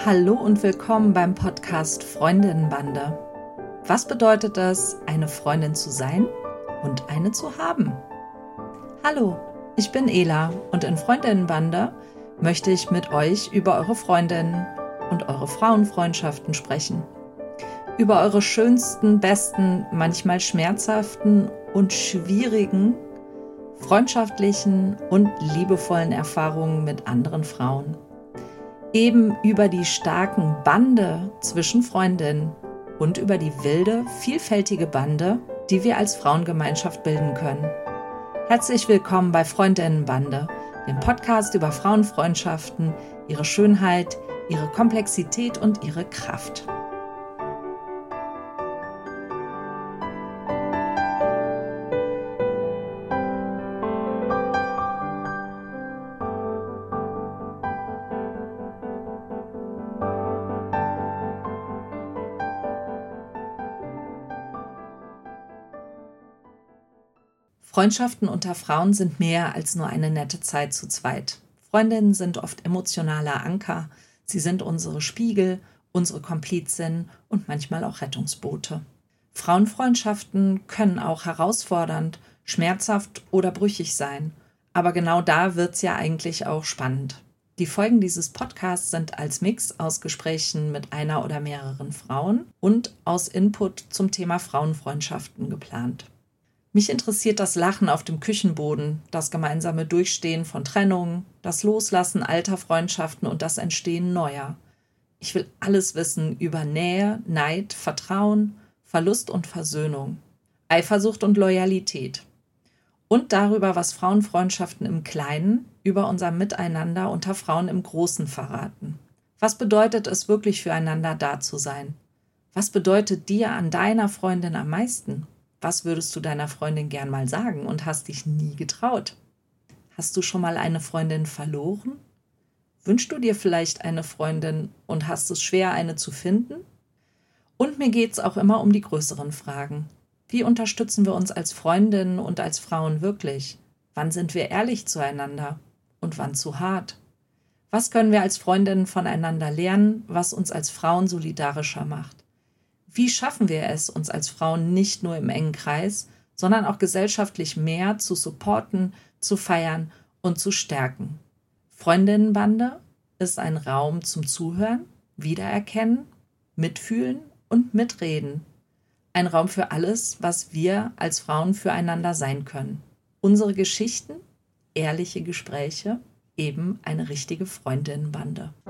Hallo und willkommen beim Podcast Freundinnenbande. Was bedeutet es, eine Freundin zu sein und eine zu haben? Hallo, ich bin Ela und in Freundinnenbande möchte ich mit euch über eure Freundinnen und eure Frauenfreundschaften sprechen. Über eure schönsten, besten, manchmal schmerzhaften und schwierigen, freundschaftlichen und liebevollen Erfahrungen mit anderen Frauen. Eben über die starken Bande zwischen Freundinnen und über die wilde, vielfältige Bande, die wir als Frauengemeinschaft bilden können. Herzlich willkommen bei Freundinnenbande, dem Podcast über Frauenfreundschaften, ihre Schönheit, ihre Komplexität und ihre Kraft. Freundschaften unter Frauen sind mehr als nur eine nette Zeit zu zweit. Freundinnen sind oft emotionaler Anker, sie sind unsere Spiegel, unsere Komplizinnen und manchmal auch Rettungsboote. Frauenfreundschaften können auch herausfordernd, schmerzhaft oder brüchig sein, aber genau da wird's ja eigentlich auch spannend. Die Folgen dieses Podcasts sind als Mix aus Gesprächen mit einer oder mehreren Frauen und aus Input zum Thema Frauenfreundschaften geplant. Mich interessiert das Lachen auf dem Küchenboden, das gemeinsame Durchstehen von Trennungen, das Loslassen alter Freundschaften und das Entstehen neuer. Ich will alles wissen über Nähe, Neid, Vertrauen, Verlust und Versöhnung, Eifersucht und Loyalität. Und darüber, was Frauenfreundschaften im Kleinen über unser Miteinander unter Frauen im Großen verraten. Was bedeutet es wirklich füreinander da zu sein? Was bedeutet dir an deiner Freundin am meisten? Was würdest du deiner Freundin gern mal sagen und hast dich nie getraut? Hast du schon mal eine Freundin verloren? Wünschst du dir vielleicht eine Freundin und hast es schwer, eine zu finden? Und mir geht es auch immer um die größeren Fragen. Wie unterstützen wir uns als Freundinnen und als Frauen wirklich? Wann sind wir ehrlich zueinander? Und wann zu hart? Was können wir als Freundinnen voneinander lernen, was uns als Frauen solidarischer macht? Wie schaffen wir es, uns als Frauen nicht nur im engen Kreis, sondern auch gesellschaftlich mehr zu supporten, zu feiern und zu stärken? Freundinnenbande ist ein Raum zum Zuhören, Wiedererkennen, Mitfühlen und Mitreden. Ein Raum für alles, was wir als Frauen füreinander sein können. Unsere Geschichten, ehrliche Gespräche, eben eine richtige Freundinnenbande.